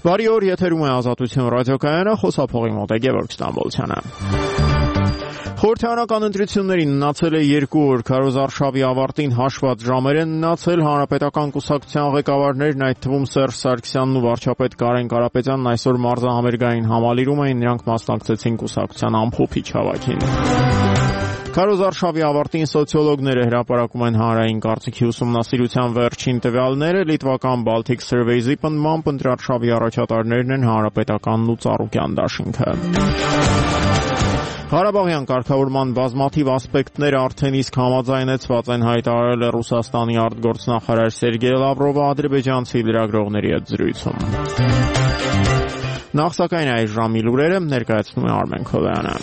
Բարի օր, եթերում է Ազատություն ռադիոկայանը, խոսափողի մոտ է Գևորգ Ստամբոլցյանը։ Խորհրդարանական ընտրություններին մնացել է 2 օր, քարոզարշավի ավարտին հաշված ժամեր են մնացել, հանրապետական կուսակցության ղեկավարներն, այդ թվում Սերժ Սարգսյանն ու վարչապետ Կարեն Կարապետյանն այսօր մարզահամերգային համալիրում էին, նրանք մասնակցեցին կուսակցության ամփոփիչ հավաքին։ Քարոզարշավի ավարտին սոցիոլոգները հրապարակում են հանրային կարծիքի ուսումնասիրության վերջին տվյալները, լիտվական Baltic Survey-ի պնդմամբ ընտրարշավի առաջատարներն են Հանրապետականն ու Ծառուկյան դաշինքը։ Ղարաբաղյան կարգավորման բազմաթիվ ասպեկտները արդեն իսկ համաձայնեցված են, հայտարարել է Ռուսաստանի արտգործնախարար Սերգեյ Լավրովը ադրբեջանցի լրագրողների հետ զրույցում։ Նախ սակայն այս ժամի լուրերը ներկայացնում է Արմեն Քովյանը։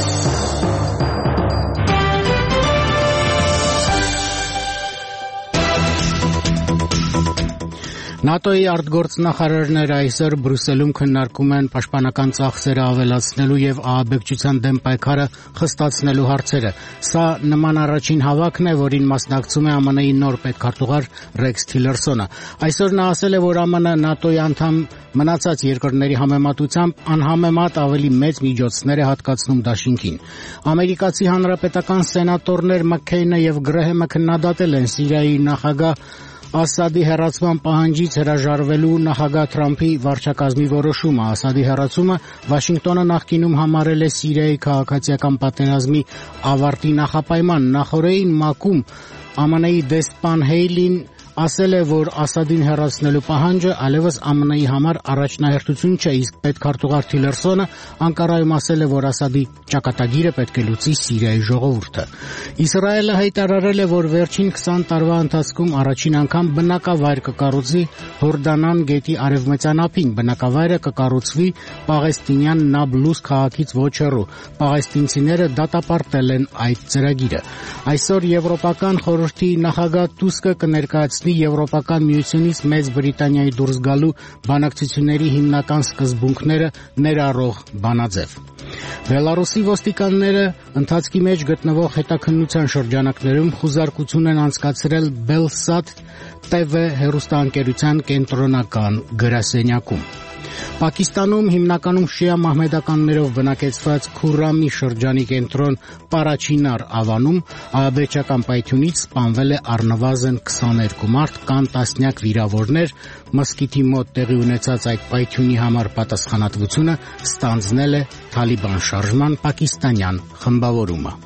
ՆԱՏՕ-ի արտգործնախարարները այսօր Բրյուսելում քննարկում են պաշտպանական ծախսերը ավելացնելու եւ ահաբեկչության դեմ պայքարը խստացնելու հարցերը։ Սա նման առաջին հավաքն է, որին մասնակցում է ԱՄՆ-ի նոր պետքարտուղար Ռեքս Թիլերսոնը։ Այսօր նա ասել է, որ ԱՄՆ ՆԱՏՕ-ի անդամ մնացած երկրների համեմատությամբ անհամեմատ ավելի մեծ միջոցներ է հատկացնում դաշինքին։ Ամերիկացի հանրապետական սենատորներ Մաքքեյնը եւ Գրեհեմը քննադատել են Սիրիայի նախագահ Ասադի հեռացման պահանջից հրաժարվելու նախագահ Թրամփի վարչակազմի որոշումը։ Ասադի հեռացումը Վաշինգտոնը նախկինում համարել է Սիրիայի քաղաքացիական պատերազմի ավարտի նախապայման։ Նախորդին ՄԱԿ-ում ԱՄՆ-ի դեսպան Հեյլին ասել է, որ Ասադին հեռացնելու պահանջը այլևս ԱՄՆ-ի համար առաջնահերթություն չէ, իսկ պետքարտուղար Թիլերսոնը Անկարայում ասել է, որ Ասադի ճակատագիրը պետք է լուծի Սիրիայի ժողովուրդը։ Իսրայելը հայտարարել է, որ վերջին 20 տարվա ընթացքում առաջին անգամ բնակավայր կկառուցի Հորդանան գետի արևմտյան ափին։ Բնակավայրը կկառուցվի պաղեստինյան Նաբլուս քաղաքից ոչ հեռու։ Պաղեստինցիները դատապարտել են այդ ծրագիրը։ Այսօր Եվրոպական խորհրդի նախագահ Տուսկը կներկայացնի Եվրոպական միությունից Մեծ Բրիտանիայի դուրս գալու բանակցությունների հիմնական սկզբունքները ներառող բանաձև։ Բելարուսի ոստիկանները ընթացքի մեջ գտնվող հետաքննության շրջանակներում խուզարկություն են անցկացրել Belsat TV հեռուստաընկերության կենտրոնական գրասենյակում։ Պակիստանում հիմնականում շիա մահմեդականներով բնակեցված Քուրրամի շրջանի կենտրոն Պարաչինար ավանում ահաբեկչական պայթյունից սպանվել է առնվազն 22 մարդ, կան տասնյակ վիրավորներ։ Մզկիթի մոտ տեղի ունեցած այդ պայթյունի համար պատասխանատվությունը ստանձնել է Թալիբան շարժման պակիստանյան խմբավորումը։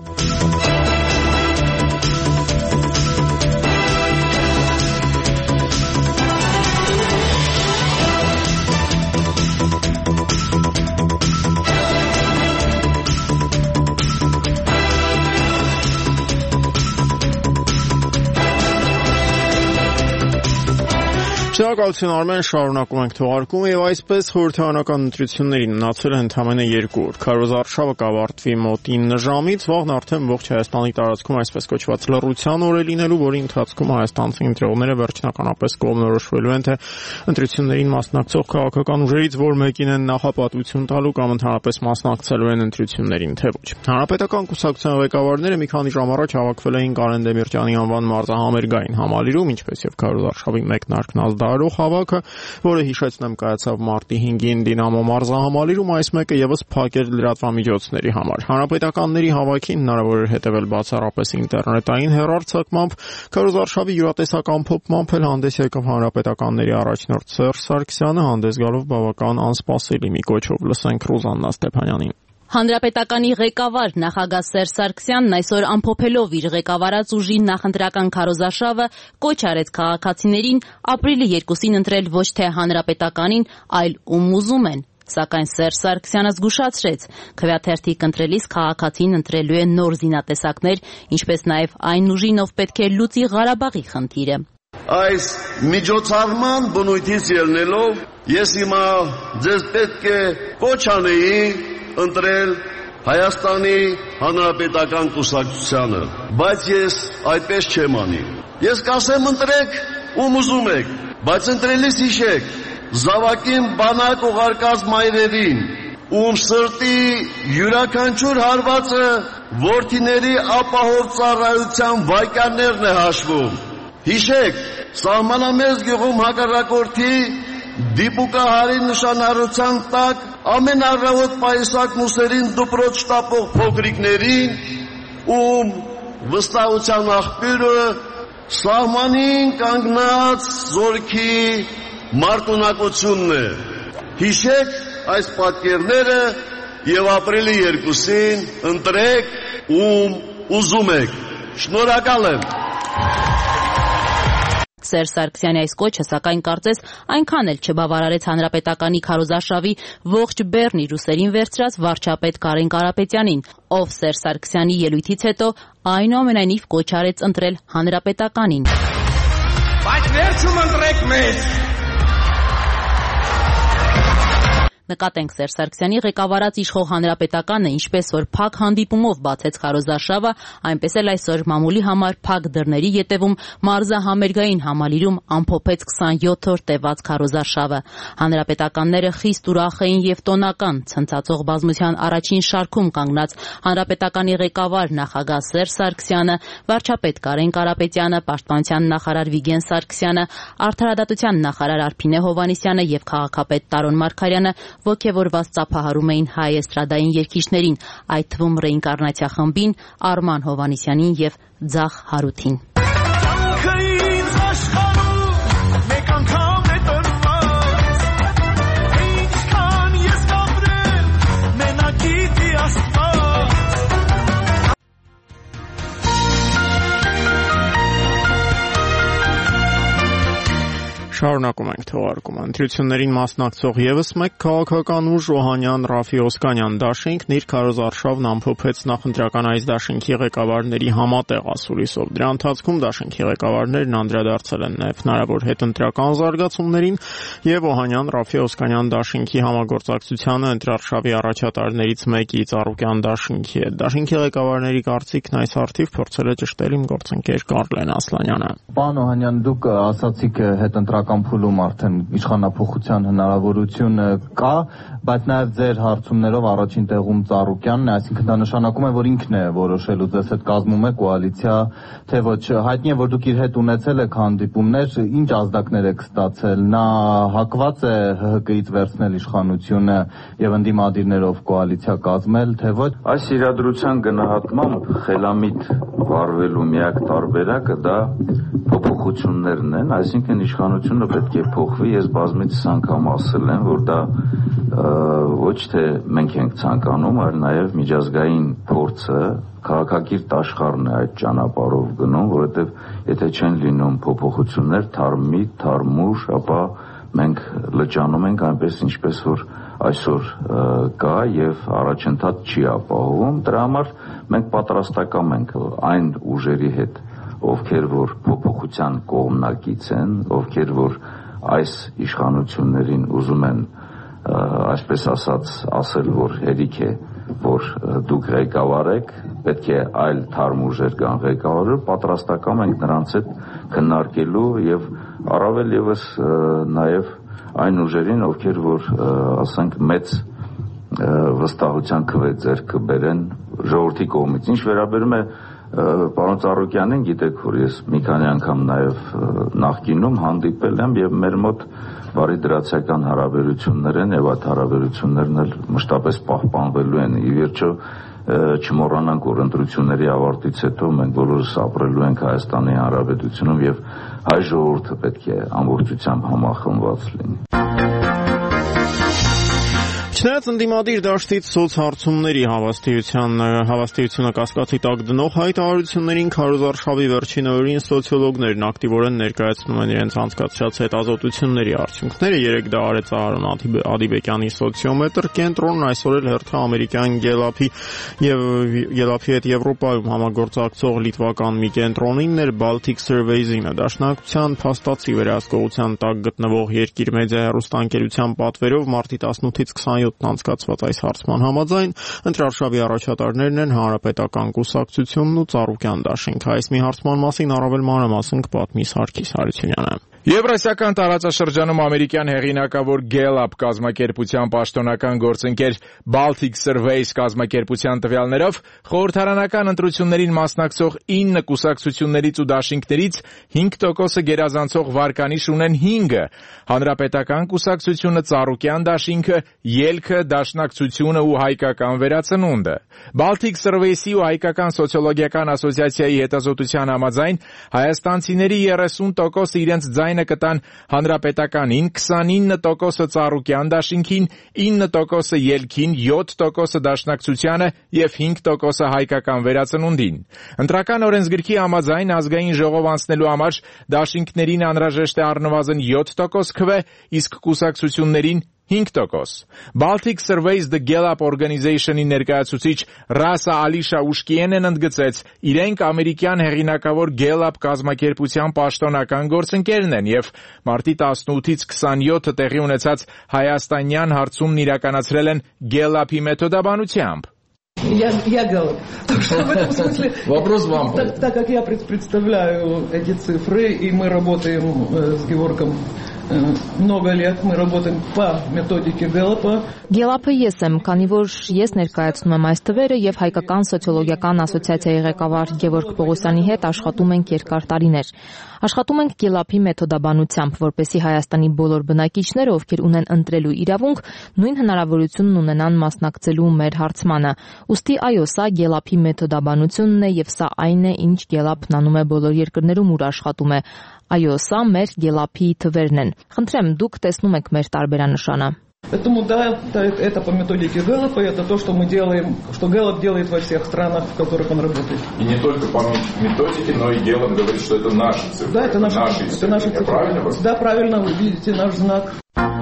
Շնորհակալություն Արմեն, շարունակում ենք թողարկումը եւ այսպես խորհրդարանական ընտրություններին մնացել է ընդամենը 2 օր։ Քարոզարշավը կավարտվի մոտ 9 ժամից, վաղն արդեն ողջ Հայաստանի տարածքում այսպես կոչված լռության օր է լինելու, որի ընթացքում հայաստանցի ընտրողները վերջնականապես կողմնորոշվելու են, թե ընտրություններին մասնակցող քաղաքական ուժերից որ մեկին են նախապատվություն տալու կամ ընդհանրապես մասնակցելու են ընտրություններին, թե ոչ։ Հանրապետական կուսակցության ղեկավարները մի քանի ժամ առաջ հավաքվել էին Կարեն Դեմիրճյանի անվան մարզահամերգային համալիրում, ինչպես եւ քարոզարշավի մեկնարկն դարող հավաքը, որը հիշեցնեմ կայացավ մարտի 5-ին Դինամո մարզահամալիրում, այս մեկը եւս փակ էր լրատվամիջոցների համար։ Հանրապետականների հավաքին հնարավոր էր հետևել բացառապես ինտերնետային հեռարձակմամբ, քարոզարշավի յուրատեսակ ամփոփմամբ էլ հանդես եկավ հանրապետականների առաջնորդ Սերժ Սարգսյանը, հանդես գալով բավական անսպասելի մի կոչով։ Լսենք Ռուզաննա Ստեփանյանին։ Հանրապետականի ղեկավար նախագահ Սերժ Սարգսյանն այսօր ամփոփելով իր ղեկավարած ուժի նախընտրական քարոզարշավը կոչ արեց քաղաքացիներին ապրիլի 2-ին ընտրել ոչ թե հանրապետականին, այլ ում ուզում են։ Սակայն Սերժ Սարգսյանը զգուշացրեց, քվեաթերթիկ ընտրելիս քաղաքացին ընտրելու է նոր զինատեսակներ, ինչպես նաև այն ուժին, ով պետք է լուծի Ղարաբաղի խնդիրը։ Այս միջոցառման բնույթից ելնելով ես հիմա ձեզ պետք է կոչ անեի ընտրել Հայաստանի Հանրապետական կուսակցությանը, բայց ես այդպես չեմ անի։ Ես կասեմ ընտրեք ում ուզում եք, բայց ընտրելիս հիշեք, զավակին բանակ ուղարկած մայրերին, ում սրտի յուրաքանչյուր հարվածը որդիների ապահով ծառայության վայրկյաններն է հաշվում։ Հիշեք, սահմանամերձ գյուղում հակառակորդի դիպուկահարի նշանառության տակ ամենառավոտ պայուսակ մուսերին դպրոց շտապող փոքրիկներին, ում վստահության աղբյուրը սահմանին կանգնած զորքի մարտունակությունն է։ Հիշեք այս պատկերները եւ ապրիլի 2-ին ընտրեք ում ուզում եք։ Շնորհակալ եմ։ Սերժ Սարգսյանի այս կոչը, սակայն կարծես այնքան էլ չբավարարեց հանրապետականի քարոզարշավի ողջ բեռն իր ուսերին վերցրած վարչապետ Կարեն Կարապետյանին, ով Սերժ Սարգսյանի ելույթից հետո այնուամենայնիվ կոչ արեց ընտրել հանրապետականին։ Բայց վերջում ընտրեք մեզ։ Նկատենք Սերժ Սարգսյանի ղեկավարած իշխող հանրապետականը, ինչպես որ փակ հանդիպումով բացեց քարոզարշավը, այնպես էլ այսօր մամուլի համար փակ դռների ետևում մարզահամերգային համալիրում ամփոփեց 27-րդ տևած քարոզարշավը։ Հանրապետականները խիստ ուրախ էին եւ տոնական, ցնցածող բազմության առաջին շարքում կանգնած հանրապետականի ղեկավար նախագահ Սերժ Սարգսյանը, վարչապետ Կարեն Կարապետյանը, պաշտպանության նախարար Վիգեն Սարգսյանը, արդարադատության նախարար Արփինե Հովհաննիսյանը եւ քաղաքապետ Տարոն Մարգարյանը ոգևորված ծափահարում էին հայ էստրադային երգիչներին, այդ թվում Ռեինկարնացիա խմբին, Արման Հովհաննիսյանին եւ Ձախ Հարութին։ Շարունակում ենք թողարկումը։ Ընտրություններին մասնակցող եւս մեկ քաղաքական ուժ Օհանյան Ռաֆի Օսկանյան դաշինքն իր քարոզարշավն ամփոփեց նախընտրական այս դաշինքի ղեկավարների համատեղ ասուլիսով։ Դրա ընթացքում դաշինքի ղեկավարներն անդրադարձել են նաեւ հնարավոր հետընտրական զարգացումներին եւ Օհանյան Ռաֆի Օսկանյան դաշինքի համագործակցությանը ընտրարշավի առաջատարներից մեկի Ծառուկյան դաշինքի հետ։ Դաշինքի ղեկավարների կարծիքն այս հարթիվ փորձել է ճշտել իմ գործընկեր Կարլեն Ասլանյանը։ Պարոն Օհանյան, դուք ասացիք հետընտրական փուլում արդեն իշխանափոխության հնարավորություն կա, բայց նաև ձեր հարցումներով առաջին տեղում Ծառուկյանն է, այսինքն դա նշանակում է, որ ինքն է որոշելու ձեզ հետ կազմում է կոալիցիա, թե ոչ։ Հայտնի է, որ դուք իր հետ ունեցել եք հանդիպումներ, ինչ ազդակներ եք ստացել։ Նա հակված է ՀՀԿ-ից վերցնել իշխանությունը եւ ընդդիմադիրներով կոալիցիա կազմել, թե ոչ։ Այս իրադրության գնահատմամբ խելամիտ վարվելու միակ տարբերակը դա փոփոխություններն են, այսինքն իշխանությունը պետք է փոխվի, ես բազմիցս անգամ ասել եմ, որ դա ոչ թե մենք ենք ցանկանում, այլ նաև միջազգային փորձը, քաղաքակիրթ աշխարհն է այդ ճանապարհով գնում, որովհետև եթե չեն լինում փոփոխություններ, թարմուր, ապա մենք լճանում ենք այնպես, ինչպես որ այսօր կա եւ առաջընթաց չի ապահովում։ Դրա համար մենք պատրաստակամ ենք այն ուժերի հետ, ովքեր որ փոփոխության կողմնակից են, ովքեր որ այս իշխանություններին ուզում են, այսպես ասել, որ հերիք է, որ դուք ղեկավար եք, պետք է այլ թարմ ուժեր կան ղեկավարը, պատրաստակամ ենք նրանց հետ քննարկելու եւ առավել եւս նաեւ այն ուժերին, ովքեր որ ասենք մեծ վստահության քվե ձեռք կբերեն ժողովրդի կողմից։ Ինչ վերաբերում է պարոն Ծառուկյանին, գիտեք, որ ես մի քանի անգամ նաև նախկինում հանդիպել եմ եւ մեր մոտ բարի դրացիական հարաբերություններ են եւ այդ հարաբերություններն էլ մշտապես պահպանվելու են։ Ի վերջո չմոռանանք, որ ընտրությունների ավարտից հետո մենք բոլորս ապրելու ենք Հայաստանի Հանրապետությունում եւ հայ ժողովուրդը պետք է ամբողջությամբ համախմբված լինի։ Չնայած ընդդիմադիր դաշտից սոցհարցումների հավաստիությունը կասկածի տակ դնող հայտարարություններին քարոզարշավի վերջին օրերին սոցիոլոգներն ակտիվորեն ներկայացնում են իրենց անցկացրած հետազոտությունների արդյունքները։ Երեկ դա արեց Արոն Ադիբեկյանի սոցիոմետր կենտրոնն, այսօր էլ հերթը ամերիկյան Գելափի հետ Եվրոպայում համագործակցող լիտվական մի կենտրոնին էր Baltic Surveys-ը։ Դաշնակցության փաստացի վերահսկողության տակ գտնվող Երկիր մեդիա հեռուստաընկերության պատվերով մարտի 18-ից 27 անցկացված այս հարցման համաձայն ընտրարշավի առաջատարներն են Հանրապետական կուսակցությունն ու Ծառուկյան դաշինքը։ Այս մի հարցման մասին առավել մանրամասն կպատմի Սարգիս Հարությունյանը։ Եվրասիական տարածաշրջանում ամերիկյան հեղինակավոր Gallup կազմակերպության պաշտոնական գործընկեր Baltic Surveys կազմակերպության տվյալներով խորհրդարանական ընտրություններին մասնակցող 9 կուսակցություններից ու դաշինքներից 5%-ը գերազանցող վարկանիշ ունեն 5-ը, Հանրապետական կուսակցությունը, Ծառուկյան դաշինքը, Ելքը, Դաշնակցությունը ու Հայկական վերածնունդը։ Baltic Surveys-ի ու Հայկական սոցիոլոգիական ասոցիացիայի հետազոտության համաձայն հայաստանցիների 30%-ը իրենց ձայնը կտան Հանրապետականին, 29%-ը Ծառուկյան դաշինքին, 9%-ը Ելքին, 7%-ը Դաշնակցությանը և 5%-ը Հայկական վերածնունդին։ Ընտրական օրենսգրքի համաձայն ազգային ժողով անցնելու համար դաշինքներին անհրաժեշտ է առնվազն 7% քվե, իսկ կուսակցություններին 5%։ Baltic Surveys The Gallup Organization-ի ներկայացուցիչ Ռասա Ալիշա Ուշկիենեն ընդգծեց, իրենք ամերիկյան հեղինակավոր Gallup կազմակերպության պաշտոնական գործընկերն են և մարտի 18-ից 27-ը տեղի ունեցած հայաստանյան հարցումն իրականացրել են Gallup-ի մեթոդաբանությամբ։ Я Gallup. Так что в этом смысле... Вопрос вам. Так как я представляю эти цифры, и мы работаем с Геворгом много лет, мы работаем по методике Gallup-a. Gallup-ը ես եմ, քանի որ ես ներկայացնում եմ այս թվերը եւ Հայկական սոցիոլոգիական ասոցիացիայի ղեկավար Գևորգ Պողոսյանի հետ աշխատում ենք երկար տարիներ։ Աշխատում ենք Gallup-ի մեթոդաբանությամբ, որպեսզի Հայաստանի բոլոր բնակիչները, ովքեր ունեն ընտրելու իրավունք, նույն հնարավորությունն ունենան մասնակցելու մեր հարցմանը։ Ուստի այո, սա Gallup-ի մեթոդաբանությունն է եւ սա այն է, ինչ Gallup-ն անում է բոլոր երկրներում, ուր աշխատում է։ Այո, սա մեր Gallup-ի թվերն են։ Խնդրեմ, դուք տեսնում եք մեր տարբերանշանը։ Поэтому да, это по методике Gallup, и это то, что мы делаем, что Gallup делает во всех странах, в которых он работает. И не только по методике, но и Gallup говорит, что это наши цифры. Да, это наши цифры. Правильно? Да, правильно, вы видите наш знак.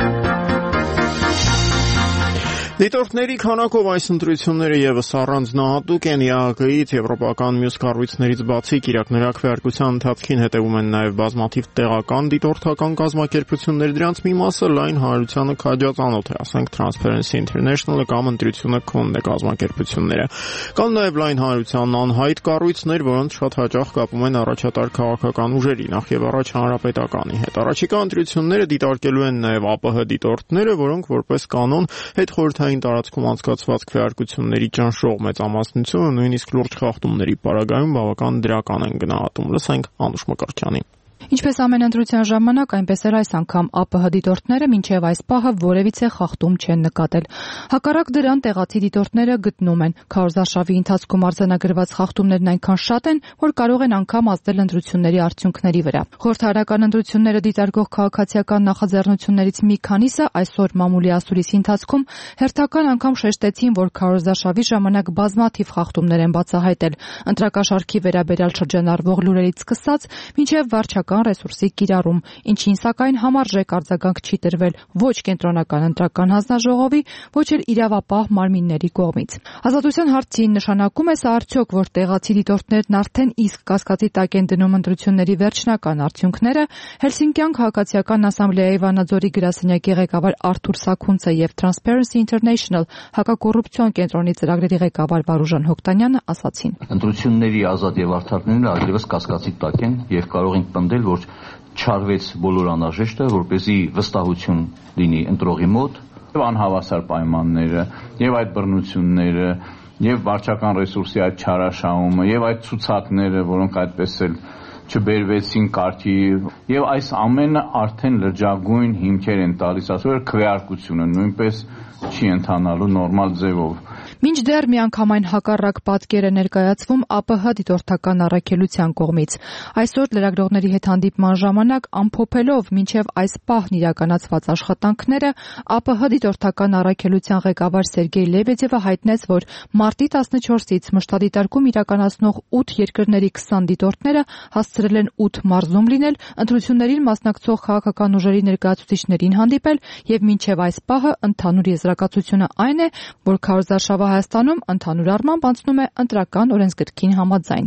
Դիտորդների քանակով այս ընտրությունները եւս առանձնահատուկ են ԵԱՀԿ-ից, եվրոպական մյուս կառույցներից բացի Կիրակներակ քվեարկության ընթացքին հետևում են նաեւ բազմաթիվ տեղական դիտորդական կազմակերպություններ, դրանց մի մասը լայն հանրությանը քաջածանոթ է, ասենք Transparency International-ը կամ ընտրությունը Conde կազմակերպությունները։ Կան նաեւ լայն հանրությանն անհայտ կառույցներ, որոնց շատ հաճախ կապում են առաջատար քաղաքական ուժերի, նախ եւ առաջ Հանրապետականի հետ։ Առաջիկա ընտրությունները դիտարկելու են նաեւ ԱՊՀ դիտորդները, որոնք որպես կանոն հետխորհրդային տարածքում անցկացված քվեարկությունների ճնշող մեծամասնությունը նույնիսկ լուրջ խախտումների պարագայում բավական դրական են գնահատում։ Լսենք Անուշ Մկրտչյանին։ Ինչպես ամեն ընտրության ժամանակ, այնպես էր այս անգամ ԱՊՀ դիտորդները մինչև այս պահը որևիցե խախտում չեն նկատել։ Հակառակ դրան տեղացի դիտորդները գտնում են, քարոզարշավի ընթացքում արձանագրված խախտումներն այնքան շատ են, որ կարող են անգամ ազդել ընտրությունների արդյունքների վրա։ Խորհրդարանական ընտրությունները դիտարկող քաղաքացիական նախաձեռնություններից մի քանիսը այսօր մամուլի ասուլիսի ընթացքում հերթական անգամ շեշտեցին, որ քարոզարշավի ժամանակ բազմաթիվ խախտումներ են բացահայտել, ընտրակաշարքի վերաբերյալ շրջանառվող լուրերից սկսած մինչև վարչական ռեսուրսի կիրառում, ինչին սակայն համարժեք արձագանք չի տրվել ոչ կենտրոնական ընտրական հանձնաժողովի, ոչ էլ իրավապահ մարմինների կողմից։ Ազատության հարցին նշանակում է սա արդյոք, որ տեղացի դիտորդներն արդեն իսկ կասկածի տակ են դնում ընտրությունների վերջնական արդյունքները, Հելսինկյան քաղաքացիական ասամբլեայի Վանաձորի գրասենյակի ղեկավար Արթուր Սաքունցը եւ Transparency International հակակոռուպցիոն կենտրոնի ծրագրերի ղեկավար Վարուժան Հոկտանյանը ասացին. Ընտրությունների ազատ եւ արդար լինելը այլևս կասկածի տակ են եւ կարող ենք պնդել, որ չարվեց բոլոր անհրաժեշտը, որպեսզի վստահություն լինի ընտրողի մոտ, եւ անհավասար պայմանները, եւ այդ բռնությունները, եւ վարչական ռեսուրսի այդ չարաշահումը, եւ այդ ցուցակները, որոնք այդպես էլ չբերվեցին կարգի, եւ այս ամենը արդեն լրջագույն հիմքեր են տալիս, ասում եմ, քվեարկությունը նույնպես չի ընթանալու նորմալ ձևով։ Մինչդեռ միանգամայն հակառակ պատկեր է ներկայացվում ԱՊՀ դիտորդական առաքելության կողմից։ Այսօր լրագրողների հետ հանդիպման ժամանակ ամփոփելով մինչև այս պահն իրականացված աշխատանքները, ԱՊՀ դիտորդական առաքելության ղեկավար Սերգեյ Լեբեդևը հայտնեց, որ մարտի 14-ից մշտադիտարկում իրականացնող 8 երկրների 20 դիտորդները հասցրել են 8 մարզում լինել, ընտրություններին մասնակցող քաղաքական ուժերի ներկայացուցիչներին հանդիպել եւ մինչև այս պահը ընդհանուր եզրակացությունը այն է, որ քարոզարշավը Հայաստանում ընդհանուր առմամբ անցնում է ընտրական օրենսգրքին համաձայն։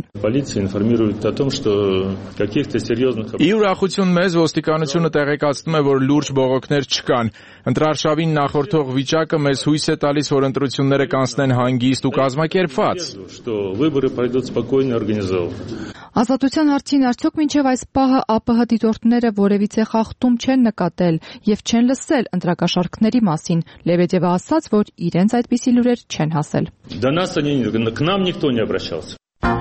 Ի ուրախություն մեզ ոստիկանությունը տեղեկացնում է, որ լուրջ բողոքներ չկան։ Ընտրարշավին նախորդող վիճակը մեզ հույս է տալիս, որ ընտրությունները կանցնեն հանգիստ ու կազմակերպված։ Ազատության հարցին արդյոք մինչև այս պահը ԱՊՀ դիտորդները որևիցե խախտում չեն նկատել եւ չեն լսել ընտրակաշառքների մասին։ Լեբեդևը ասաց, որ իրենց այդպիսի լուրեր չեն հասել։ До нас к нам никто не обращался.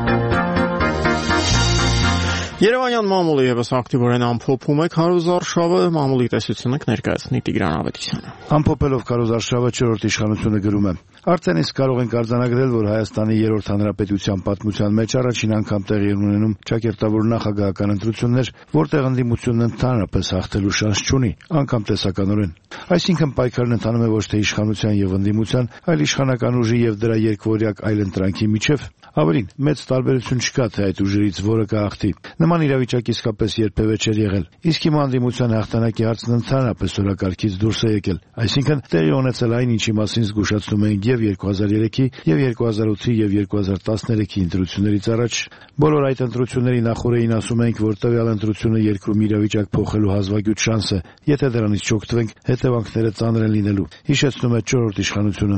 Երևանյան մամուլը եւս ակտիվորեն ամփոփում է քարոզարշավը, մամուլի տեսությունը կներկայացնի Տիգրան Ավետիսյանը։ Ամփոփելով քարոզարշավը 4-րդ իշխանությունը գրում է. Արդեն իսկ կարող ենք արձանագրել, որ Հայաստանի 3-րդ հանրապետության պատմության մեջ առաջին անգամ տեղի են ունենում ճակերտավոր նախագահական ընտրություններ, որտեղ ընդդիմությունն ընդհանրապես հաղթելու շանս չունի, անգամ տեսականորեն։ Այսինքն պայքարն ընթանում է ոչ թե իշխանության եւ ընդդիմության, այլ իշխանական ուժի եւ դրա երկվորյակ այլընտրանքի միջև։ Ավելին, մեծ տարբերություն չկա, թե այդ ուժերից որը կհաղթի։ Նման իրավիճակ իսկապես երբևէ չէր եղել։ Իսկ հիմա ընդդիմության հաղթանակի հարցն ընդհանրապես օրակարգից դուրս է եկել։ Այսինքն տեղի ունեցել այն, ինչի մասին զգուշացնում էինք եւ 2003-ի, եւ 2008-ի եւ 2013-ի ընտրություններից առաջ։ Բոլոր այդ ընտրությունների նախորդին ասում էինք, որ տվյալ ընտրությունը երկրում իրավիճակ փոխելու հազվագյուտ շանս է։ Եթե դրանից չօգտվենք, հետևանքները ծանր են լինելու։ Հիշեցնում է 4-րդ իշխանությունը։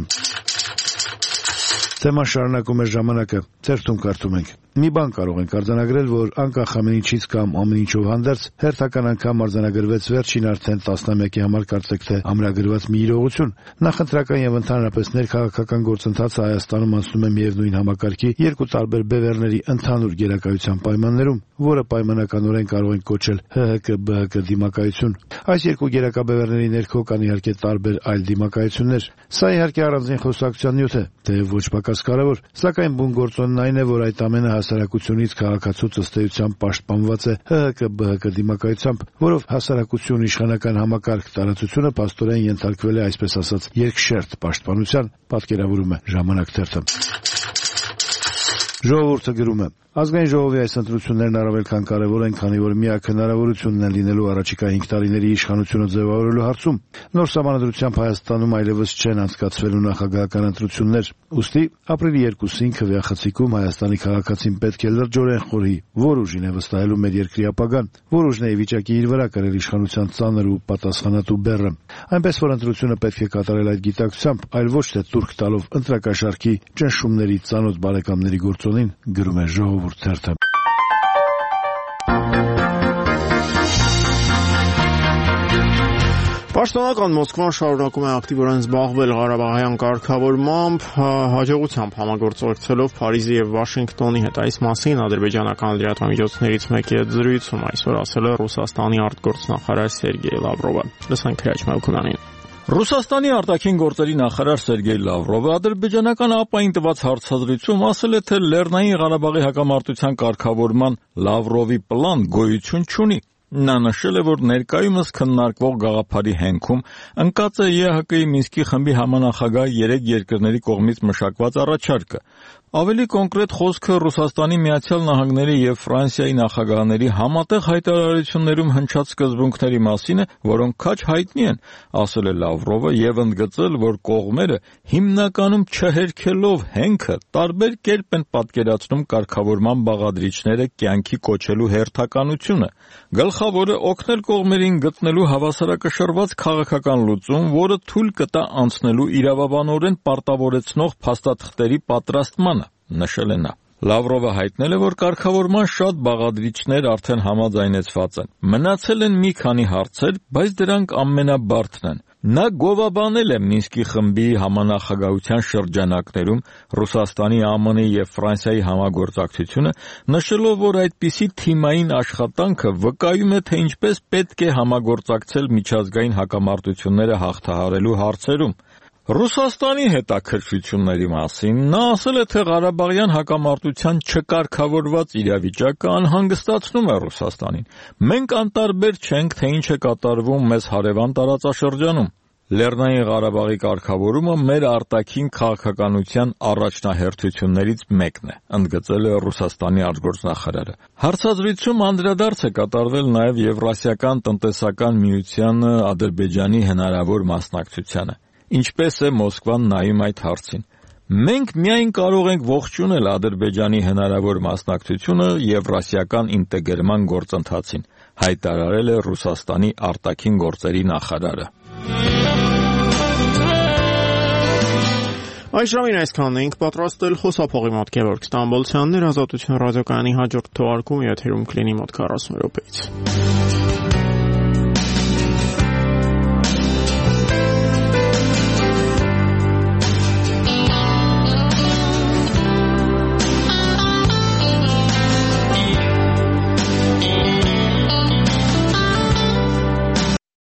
Թեման շարունակում է ժամանակը, ցերթում կարդում ենք. Մի բան կարող ենք արձանագրել, որ անկախ ամեն ինչից կամ ամեն ինչով հանդերձ հերթական անգամ արձանագրվեց վերջին արդեն տասնամյակի համար կարծեք թե ամրագրված մի իրողություն։ Նախընտրական եւ ընդհանրապես ներքաղաքական գործընթացը Հայաստանում անցնում է միևնույն համակարգի երկու տարբեր բևեռների ընդհանուր գերակայության պայմաններում, որը պայմանականորեն կարող ենք կոչել ՀՀԿ-ԲՀԿ դիմակայություն։ Այս երկու գերակաբևեռների ներքո կան իհարկե տարբեր այլ դիմակայություններ։ Սա իհարկե առանձին խոսակցության նյութ է, թեև ոչ պակաս կարևոր, սակայն բուն գործոնն այն է, որ այդ ամենը հասարակությունից քաղաքացու ըստեյությամբ պաշտպանված է ՀՀԿ-ԲՀԿ դիմակայությամբ, որով հասարակություն իշխանական համակարգ տարածությունը փաստորեն ենթարկվել է այսպես ասած երկշերտ պաշտպանության, պատկերավորում է Ժամանակ թերթը։ Ժողովուրդը գրում է. Ազգային ժողովի այս ընտրություններն առավել քան կարևոր են, քանի որ միակ հնարավորությունն է լինելու առաջիկա 5 տարիների իշխանությունը ձևավորելու հարցում։ Նոր սահմանադրությամբ Հայաստանում այլևս չեն անցկացվելու նախագահական ընտրություններ։ Ուստի ապրիլի 2-ին քվեախցիկում Հայաստանի քաղաքացին պետք է լրջորեն խորհի, որ ուժին է վստահելու մեր երկրի ապագան, որ ուժն է ի վիճակի իր վրա կրել իշխանության ծանր ու պատասխանատու բեռը։ Այնպես որ ընտրությունը պետք է կատարել այդ գիտակցությամբ, այլ ոչ թե տուրք տալով ընտրակաշառքի ճնշումների ծանոթ բարեկամների գործոնին, գրում է Ժողովուրդ թերթը։ Պաշտոնական Մոսկվան շարունակում է ակտիվորեն զբաղվել Ղարաբաղյան կարգավորմամբ, հաջողությամբ համագործակցելով Փարիզի եւ Վաշինգտոնի հետ։ Այս մասին ադրբեջանական լրատվամիջոցներից մեկի հետ զրույցում այսօր ասել է Ռուսաստանի արտգործնախարար Սերգեյ Լավրովը։ Լսենք Քրաչ Մելքոնյանին։ Ռուսաստանի արտաքին գործերի նախարար Սերգեյ Լավրովը ադրբեջանական ԱՊԱ-ին տված հարցազրույցում ասել է, թե Լեռնային Ղարաբաղի հակամարտության կարգավորման Լավրովի պլան գոյություն չունի։ Նա նշել է, որ ներկայումս քննարկվող գաղափարի հենքում ընկած է ԵՀԿ-ի Մինսկի խմբի համանախագահ 3 երկրների կողմից մշակված առաջարկը։ Ավելի կոնկրետ խոսքը Ռուսաստանի Միացյալ Նահանգների եւ Ֆրանսիայի նախագահների համատեղ հայտարարություններում հնչած սկզբունքների մասին է, որոնք քաջ հայտնի են, ասել է Լավրովը եւ ընդգծել, որ կողմերը հիմնականում չհերքելով հենքը տարբեր կերպ են պատկերացնում կարգավորման բաղադրիչները կյանքի կոչելու հերթականությունը։ Գլխավորը օգնել կողմերին գտնելու հավասարակշռված քաղաքական լուծում, որը թույլ կտա անցնելու իրավաբանորեն պարտավորեցնող փաստաթղթերի պատրաստմանը, նշել է նա։ Լավրովը հայտնել է, որ կարգավորման շատ բաղադրիչներ արդեն համաձայնեցված են։ Մնացել են մի քանի հարցեր, բայց դրանք ամենաբարդն են։ Նա գովաբանել է Մինսկի խմբի համանախագահության շրջանակներում Ռուսաստանի, ԱՄՆ-ի եւ Ֆրանսիայի համագործակցությունը, նշելով, որ այդպիսի թիմային աշխատանքը վկայում է, թե ինչպես պետք է համագործակցել միջազգային հակամարտությունները հաղթահարելու հարցերում։ Ռուսաստանի հետաքրքրությունների մասին նա ասել է, թե Ղարաբաղյան հակամարտության չկարգավորված իրավիճակը անհանգստացնում է Ռուսաստանին։ Մենք անտարբեր չենք, թե ինչ է կատարվում մեզ հարևան տարածաշրջանում։ Լեռնային Ղարաբաղի կարգավորումը մեր արտաքին քաղաքականության առաջնահերթություններից մեկն է, ընդգծել է Ռուսաստանի արտգործնախարարը։ Հարցազրույցում անդրադարձ է կատարվել նաև Եվրասիական տնտեսական միության Ադրբեջանի հնարավոր մասնակցությանը։ Ինչպես է Մոսկվան նայում այդ հարցին։ Մենք միայն կարող ենք ողջունել Ադրբեջանի հնարավոր մասնակցությունը Եվրասիական ինտեգրման գործընթացին, հայտարարել է Ռուսաստանի արտաքին գործերի նախարարը։ Այս ժամին այսքանն էինք պատրաստել խոսափողի մոտ Գևորգ Ստամբոլցյանն էր, Ազատություն ռադիոկայանի հաջորդ թողարկումը եթերում կլինի մոտ 40 րոպեից։